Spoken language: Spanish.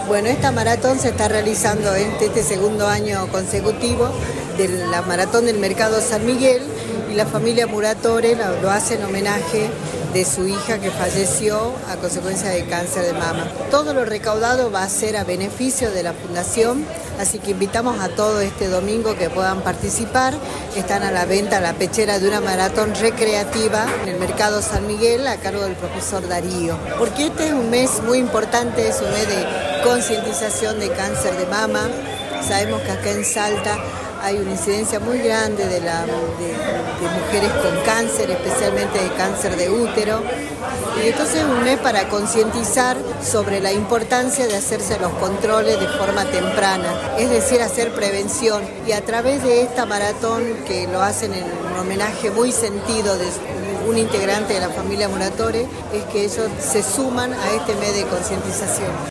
Bueno, esta maratón se está realizando en este segundo año consecutivo de la maratón del Mercado San Miguel, y la familia Muratore lo hace en homenaje de su hija que falleció a consecuencia de cáncer de mama. Todo lo recaudado va a ser a beneficio de la fundación, así que invitamos a todos este domingo que puedan participar. Están a la venta la pechera de una maratón recreativa en el Mercado San Miguel a cargo del profesor Darío. Porque este es un mes muy importante, es un mes de concientización de cáncer de mama. Sabemos que acá en Salta hay una incidencia muy grande de mujeres con cáncer, especialmente de cáncer de útero. Y entonces es un mes para concientizar sobre la importancia de hacerse los controles de forma temprana, es decir, hacer prevención. Y a través de esta maratón, que lo hacen en un homenaje muy sentido de un integrante de la familia Muratore, es que ellos se suman a este mes de concientización.